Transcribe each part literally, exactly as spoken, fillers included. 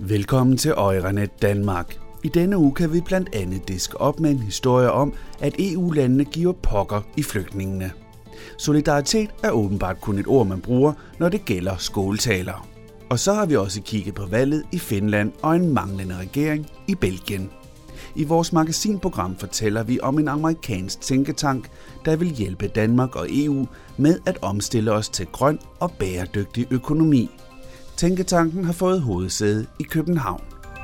Velkommen til Euranet Danmark. I denne uge kan vi blandt andet diske op med en historie om, at E U-landene giver pokker i flygtningene. Solidaritet er åbenbart kun et ord, man bruger, når det gælder skåltaler. Og så har vi også kigget på valget i Finland og en manglende regering i Belgien. I vores magasinprogram fortæller vi om en amerikansk tænketank, der vil hjælpe Danmark og E U med at omstille os til grøn og bæredygtig økonomi. Tænketanken har fået hovedsæde i København.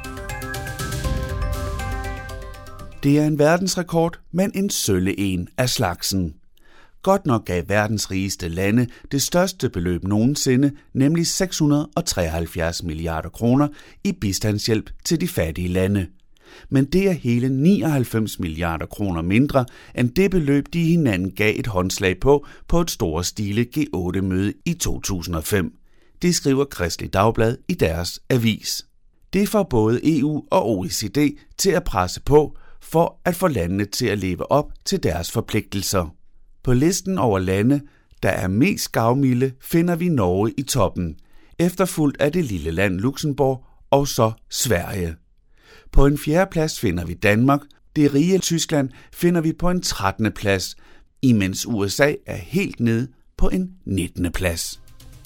Det er en verdensrekord, men en sølle en af slagsen. Godt nok gav verdens rigeste lande det største beløb nogensinde, nemlig seks hundrede og treoghalvfjerds milliarder kroner i bistandshjælp til de fattige lande. Men det er hele nioghalvfems milliarder kroner mindre end det beløb, de hinanden gav et håndslag på på et storstilet G otte møde i to tusind og fem. Det skriver Kristeligt Dagblad i deres avis. Det får både E U og O E C D til at presse på for at få landene til at leve op til deres forpligtelser. På listen over lande, der er mest gavmilde, finder vi Norge i toppen, efterfulgt af det lille land Luxembourg og så Sverige. På en fjerde plads finder vi Danmark, det rige Tyskland finder vi på en trettende plads, imens U S A er helt nede på en nittende plads.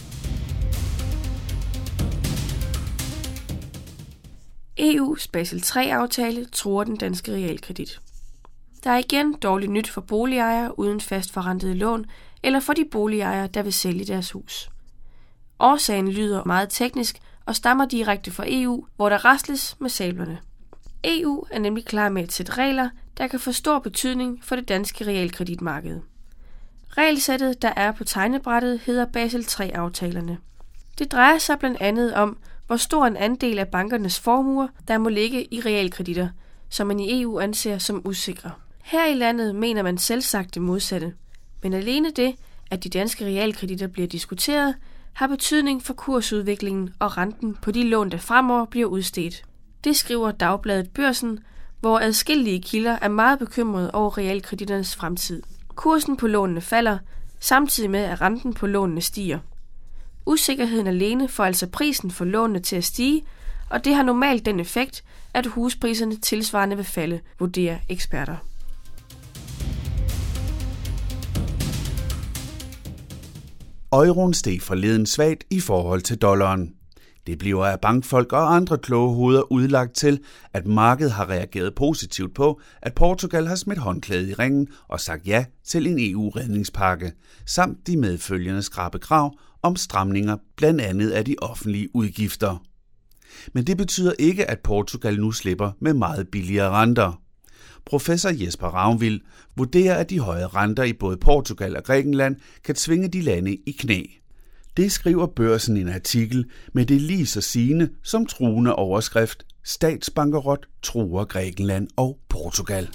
E U's Basel tre-aftale truer den danske realkredit. Der er igen dårligt nyt for boligejere uden fastforrentede lån, eller for de boligejere, der vil sælge deres hus. Årsagen lyder meget teknisk og stammer direkte fra E U, hvor der rasles med sablerne. E U er nemlig klar med et sæt regler, der kan få stor betydning for det danske realkreditmarked. Regelsættet, der er på tegnebrættet, hedder Basel tre-aftalerne. Det drejer sig blandt andet om, hvor stor en andel af bankernes formuer, der må ligge i realkreditter, som man i E U anser som usikre. Her i landet mener man selvsagt det modsatte, men alene det, at de danske realkreditter bliver diskuteret, har betydning for kursudviklingen og renten på de lån, der fremover bliver udstedt. Det skriver Dagbladet Børsen, hvor adskillige kilder er meget bekymrede over realkreditternes fremtid. Kursen på lånene falder, samtidig med at renten på lånene stiger. Usikkerheden alene får altså prisen for lånene til at stige, og det har normalt den effekt, at huspriserne tilsvarende vil falde, vurderer eksperter. Euroen steg forleden svagt i forhold til dollaren. Det bliver af bankfolk og andre kloge hoveder udlagt til, at markedet har reageret positivt på, at Portugal har smidt håndklædet i ringen og sagt ja til en E U-redningspakke, samt de medfølgende skrappe krav om stramninger blandt andet af de offentlige udgifter. Men det betyder ikke, at Portugal nu slipper med meget billigere renter. Professor Jesper Ravnvild vurderer, at de høje renter i både Portugal og Grækenland kan tvinge de lande i knæ. Det skriver Børsen i en artikel med det lige så sigende som truende overskrift: Statsbankerot truer Grækenland og Portugal.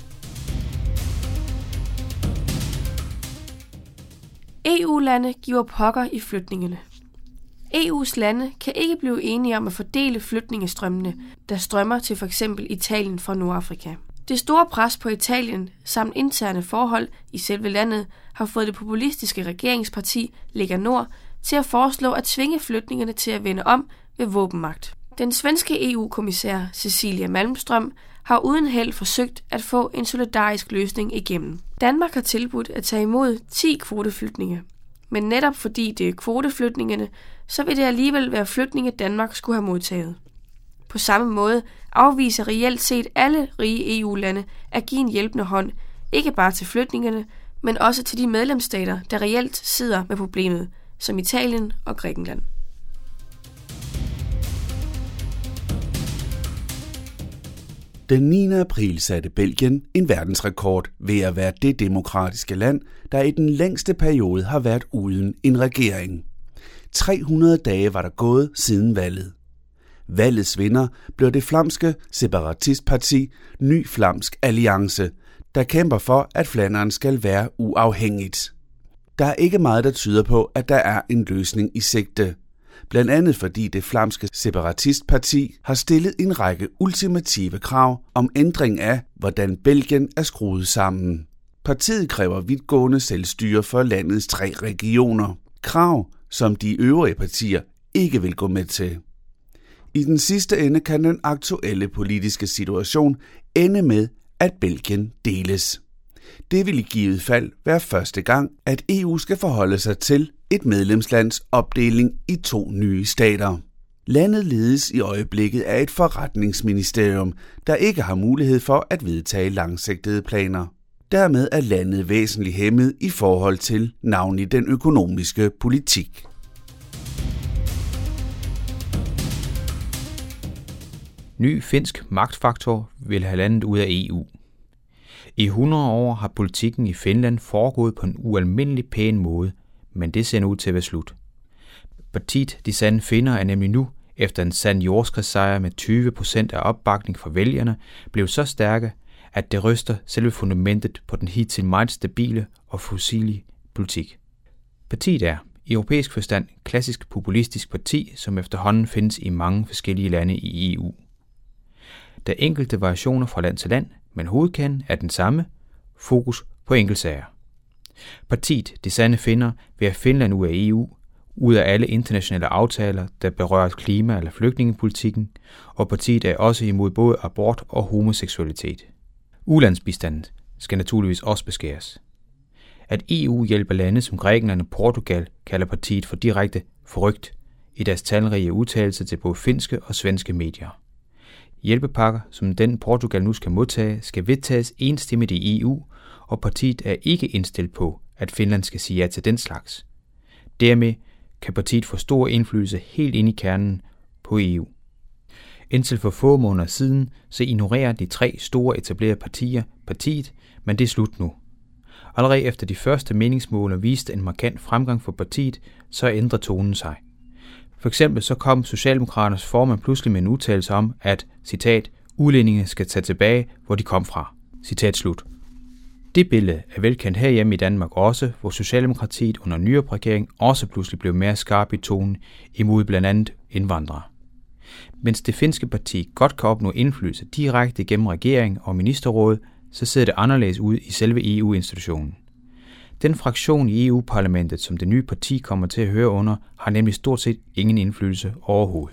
E U-lande giver pokker i flytningene. E U's lande kan ikke blive enige om at fordele flygtningestrømmene, der strømmer til f.eks. Italien fra Nordafrika. Det store pres på Italien samt interne forhold i selve landet har fået det populistiske regeringsparti Lega Nord til at foreslå at tvinge flygtningene til at vende om ved våbenmagt. Den svenske E U-kommissær Cecilia Malmström har uden held forsøgt at få en solidarisk løsning igennem. Danmark har tilbudt at tage imod ti kvoteflygtninge, men netop fordi det er kvoteflygtningene, så vil det alligevel være flygtninge Danmark skulle have modtaget. På samme måde afviser reelt set alle rige E U-lande at give en hjælpende hånd, ikke bare til flygtningene, men også til de medlemsstater, der reelt sidder med problemet, som Italien og Grækenland. Den niende april satte Belgien en verdensrekord ved at være det demokratiske land, der i den længste periode har været uden en regering. tre hundrede dage var der gået siden valget. Valgets vinder blev det flamske separatistparti Ny Flamsk Alliance, der kæmper for, at Flandern skal være uafhængigt. Der er ikke meget, der tyder på, at der er en løsning i sigte. Blandt andet fordi det flamske separatistparti har stillet en række ultimative krav om ændring af, hvordan Belgien er skruet sammen. Partiet kræver vidtgående selvstyre for landets tre regioner. Krav, som de øvrige partier ikke vil gå med til. I den sidste ende kan den aktuelle politiske situation ende med, at Belgien deles. Det vil i givet fald være første gang, at E U skal forholde sig til et medlemslands opdeling i to nye stater. Landet ledes i øjeblikket af et forretningsministerium, der ikke har mulighed for at vedtage langsigtede planer. Dermed er landet væsentligt hæmmet i forhold til navnlig den økonomiske politik. Ny finsk magtfaktor vil have landet ud af E U. I hundrede år har politikken i Finland foregået på en ualmindelig pæn måde, men det ser ud til at være slut. Partiet De Sande Finner er nemlig nu, efter en sand jordskredssejr med tyve procent af opbakning fra vælgerne, blevet så stærke, at det ryster selve fundamentet på den hidtil meget stabile og fossile politik. Partiet er, i europæisk forstand, klassisk populistisk parti, som efterhånden findes i mange forskellige lande i E U. Der er enkelte variationer fra land til land, men hovedkernen er den samme: fokus på enkeltsager. Partiet De Sande Finner vil have Finland ud af E U, ud af alle internationale aftaler, der berører klima- eller flygtningepolitikken, og partiet er også imod både abort og homoseksualitet. Ulandsbistanden skal naturligvis også beskæres. At E U hjælper lande som Grækenland og Portugal, kalder partiet for direkte forrygt i deres talrige udtalelser til både finske og svenske medier. Hjælpepakker, som den Portugal nu skal modtage, skal vedtages enstemmigt i E U, og partiet er ikke indstillet på, at Finland skal sige ja til den slags. Dermed kan partiet få stor indflydelse helt ind i kernen på E U. Indtil for få måneder siden, så ignorerer de tre store etablerede partier partiet, men det er slut nu. Allerede efter de første meningsmåler viste en markant fremgang for partiet, så ændrer tonen sig. For eksempel så kom Socialdemokraternes formand pludselig med en udtalelse om, at, citat, udlændinge skal tage tilbage, hvor de kom fra. Citat slut. Det billede er velkendt herhjemme i Danmark også, hvor Socialdemokratiet under Nyrup-regeringen også pludselig blev mere skarp i tonen imod blandt andet indvandrere. Mens det finske parti godt kan opnå indflydelse direkte gennem regering og ministerråd, så ser det anderledes ud i selve E U-institutionen. Den fraktion i E U-parlamentet, som det nye parti kommer til at høre under, har nemlig stort set ingen indflydelse overhovedet.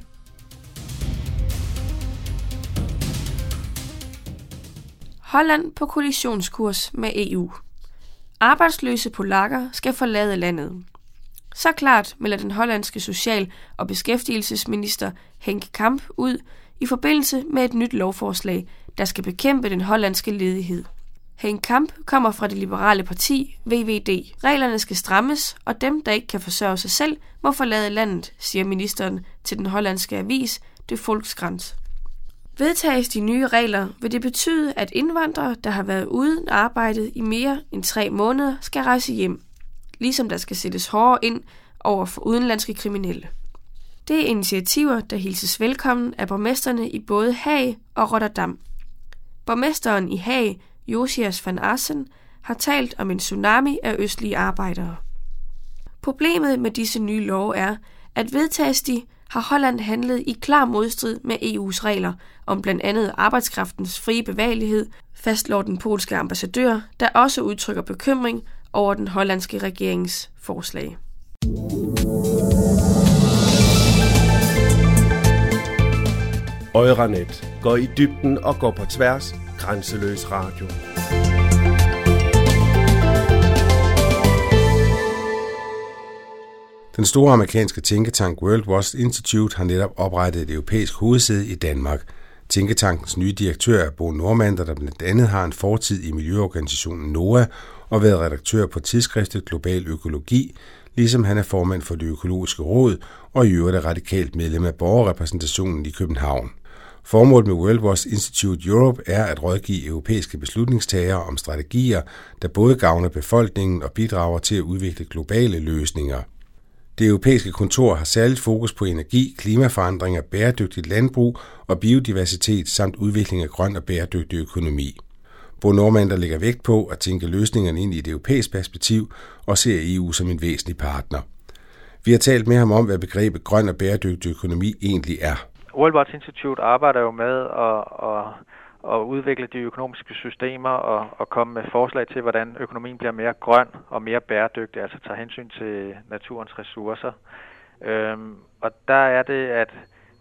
Holland på kollisionskurs med E U. Arbejdsløse polakker skal forlade landet. Så klart melder den hollandske social- og beskæftigelsesminister Henk Kamp ud i forbindelse med et nyt lovforslag, der skal bekæmpe den hollandske ledighed. Henk Kamp kommer fra det liberale parti V V D. Reglerne skal strammes, og dem, der ikke kan forsørge sig selv, må forlade landet, siger ministeren til den hollandske avis De Volkskrant. Vedtages de nye regler, vil det betyde, at indvandrere, der har været uden arbejde i mere end tre måneder, skal rejse hjem, ligesom der skal sættes hårdere ind over for udenlandske kriminelle. Det er initiativer, der hilses velkommen af borgmesterne i både Haag og Rotterdam. Borgmesteren i Haag, Josias van Assen, har talt om en tsunami af østlige arbejdere. Problemet med disse nye love er, at vedtages de, har Holland handlet i klar modstrid med E U's regler om blandt andet arbejdskraftens frie bevægelighed, fastslår den polske ambassadør, der også udtrykker bekymring over den hollandske regerings forslag. Euranet går i dybden og går på tværs. Grænseløs radio. Den store amerikanske tænketank World Watch Institute har netop oprettet et europæisk hovedsæde i Danmark. Tænketankens nye direktør er Bo Normander, der blandt andet har en fortid i miljøorganisationen NOAH og været redaktør på tidsskriftet Global Økologi, ligesom han er formand for Det Økologiske Råd og i øvrigt er radikalt medlem af borgerrepræsentationen i København. Formålet med World Watch Institute Europe er at rådgive europæiske beslutningstagere om strategier, der både gavner befolkningen og bidrager til at udvikle globale løsninger. Det europæiske kontor har særligt fokus på energi, klimaforandringer, bæredygtigt landbrug og biodiversitet samt udvikling af grøn og bæredygtig økonomi. Bo Normander lægger vægt på at tænke løsningerne ind i et europæisk perspektiv og ser E U som en væsentlig partner. Vi har talt med ham om, hvad begrebet grøn og bæredygtig økonomi egentlig er. World Watch Institute arbejder jo med at, at, at udvikle de økonomiske systemer og, og komme med forslag til, hvordan økonomien bliver mere grøn og mere bæredygtig, altså tager hensyn til naturens ressourcer. Øhm, og der er det, at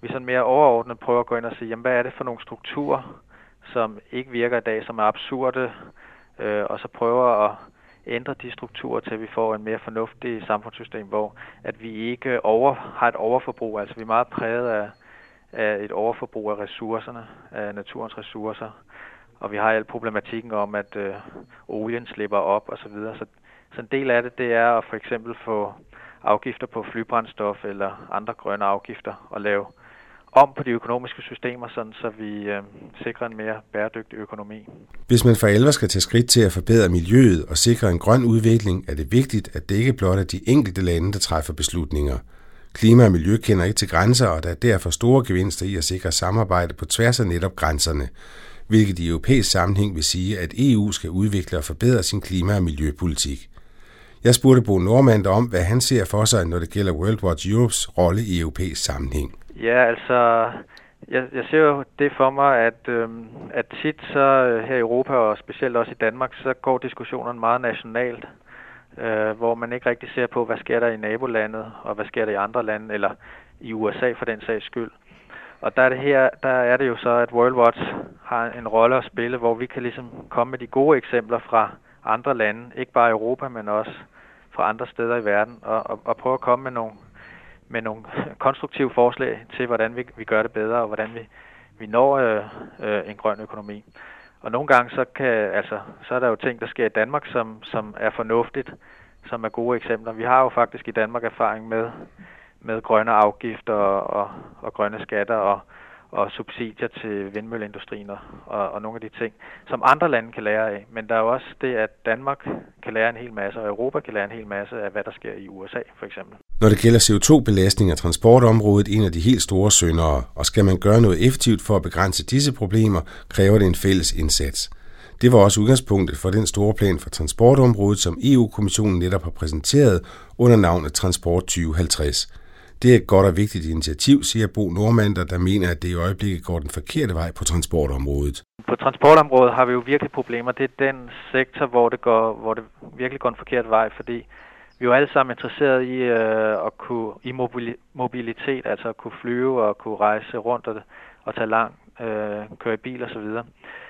vi sådan mere overordnet prøver at gå ind og sige, jamen, hvad er det for nogle strukturer, som ikke virker i dag, som er absurde, øh, og så prøver at ændre de strukturer til, at vi får en mere fornuftig samfundssystem, hvor at vi ikke over, har et overforbrug. Altså vi er meget præget af, af et overforbrug af ressourcerne, af naturens ressourcer, og vi har al problematikken om, at øh, olien slipper op og så videre. Så, så en del af det, det er at for eksempel få afgifter på flybrændstof eller andre grønne afgifter og lave om på de økonomiske systemer, sådan så vi øh, sikrer en mere bæredygtig økonomi. Hvis man for alvor skal tage skridt til at forbedre miljøet og sikre en grøn udvikling, er det vigtigt, at det ikke blot er de enkelte lande, der træffer beslutninger. Klima og miljø kender ikke til grænser, og der er derfor store gevinster i at sikre samarbejde på tværs af netop grænserne, hvilket i europæisk sammenhæng vil sige, at E U skal udvikle og forbedre sin klima- og miljøpolitik. Jeg spurgte Bo Nordmander om, hvad han ser for sig, når det gælder World Watch Europes rolle i europæisk sammenhæng. Ja, altså, jeg, jeg ser jo det for mig, at, øhm, at tit så her i Europa, og specielt også i Danmark, så går diskussionerne meget nationalt, øh, hvor man ikke rigtig ser på, hvad sker der i nabolandet, og hvad sker der i andre lande, eller i U S A for den sags skyld. Og der er det her, der er det jo så, at World Watch har en rolle at spille, hvor vi kan ligesom komme med de gode eksempler fra andre lande, ikke bare i Europa, men også fra andre steder i verden, og, og, og prøve at komme med nogle med nogle konstruktive forslag til, hvordan vi, vi gør det bedre, og hvordan vi, vi når øh, øh, en grøn økonomi. Og nogle gange, så, kan, altså, så er der jo ting, der sker i Danmark, som, som er fornuftigt, som er gode eksempler. Vi har jo faktisk i Danmark erfaring med, med grønne afgifter og, og, og grønne skatter og, og subsidier til vindmølleindustrien og, og, og nogle af de ting, som andre lande kan lære af. Men der er jo også det, at Danmark kan lære en hel masse, og Europa kan lære en hel masse af, hvad der sker i U S A for eksempel. Når det gælder C O to belastning af transportområdet, en af de helt store syndere, og skal man gøre noget effektivt for at begrænse disse problemer, kræver det en fælles indsats. Det var også udgangspunktet for den store plan for transportområdet, som E U-kommissionen netop har præsenteret under navnet Transport tyve halvtreds. Det er et godt og vigtigt initiativ, siger Bo Nordmander, der mener, at det i øjeblikket går den forkerte vej på transportområdet. På transportområdet har vi jo virkelig problemer. Det er den sektor, hvor det, går, hvor det virkelig går den forkerte vej, fordi vi er jo alle sammen interesseret i øh, at kunne i mobilitet, altså at kunne flyve og kunne rejse rundt og, og tage langt, øh, køre i bil og så videre.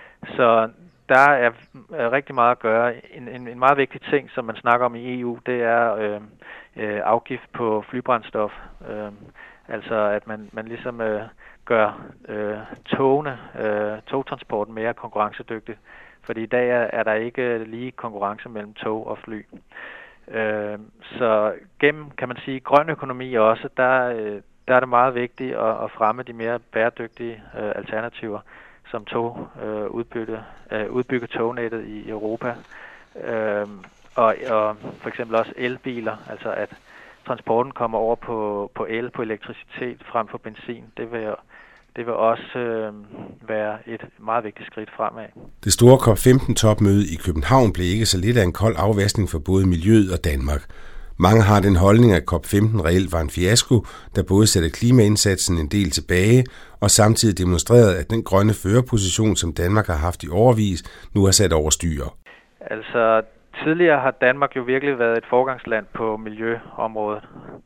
Så der er, er rigtig meget at gøre. En, en, en meget vigtig ting, som man snakker om i E U, det er øh, øh, afgift på flybrændstof. Øh, altså at man, man ligesom øh, gør øh, togene, øh, togtransporten mere konkurrencedygtig. Fordi i dag er, er der ikke lige konkurrence mellem tog og fly. Øh, så gennem, kan man sige, grøn økonomi også, der, øh, der er det meget vigtigt at, at fremme de mere bæredygtige øh, alternativer, som tog, øh, udbygge, øh, udbygge tognettet i Europa, øh, og, og for eksempel også elbiler, altså at transporten kommer over på, på el, på elektricitet frem for benzin. Det vil, det vil også øh, være et meget vigtigt skridt fremad. Det store COP femten topmøde i København blev ikke så lidt af en kold afvaskning for både miljøet og Danmark. Mange har den holdning, at COP femten reelt var en fiasko, der både satte klimaindsatsen en del tilbage, og samtidig demonstrerede, at den grønne førerposition, som Danmark har haft i årevis, nu er sat over styr. Altså, tidligere har Danmark jo virkelig været et forgangsland på miljøområdet.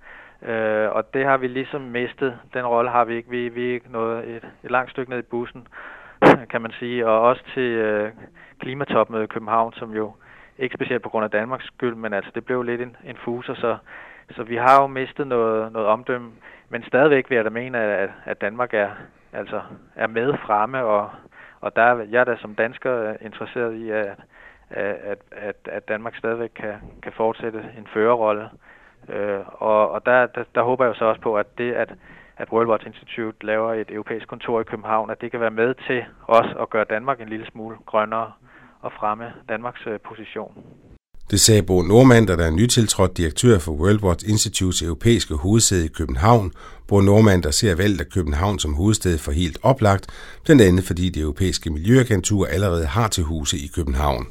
Øh, og det har vi ligesom mistet. Den rolle har vi ikke. Vi, vi er ikke nået et, et langt stykke ned i bussen, kan man sige. Og også til øh, klimatopmødet i København, som jo ikke specielt på grund af Danmarks skyld, men altså det blev lidt en, en fuser, så, så vi har jo mistet noget, noget omdømme. Men stadigvæk vil jeg da mene, at, at Danmark er, altså, er med fremme, og, og der er jeg da som dansker interesseret i, at, at, at, at Danmark stadigvæk kan, kan fortsætte en førerrolle. Øh, og og der, der, der håber jeg så også på, at det, at, at World Watch Institute laver et europæisk kontor i København, at det kan være med til også at gøre Danmark en lille smule grønnere og fremme Danmarks position. Det sagde Bo Nordmander, der er nytiltrådt direktør for World Watch Institutes europæiske hovedsæde i København. Bo Nordmander ser valgt af København som hovedsted for helt oplagt, blandt andet fordi det europæiske miljøagentur allerede har til huse i København.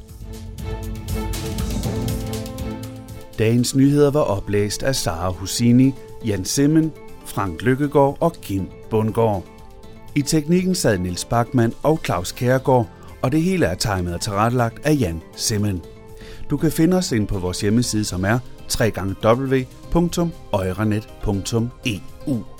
Dagens nyheder var oplæst af Sara Husini, Jan Simmen, Frank Lykkegaard og Kim Bundgaard. I teknikken sad Niels Bachmann og Claus Kjærgaard, og det hele er timet og tilrettelagt af Jan Simmen. Du kan finde os inde på vores hjemmeside, som er w w w punktum euranet punktum e u.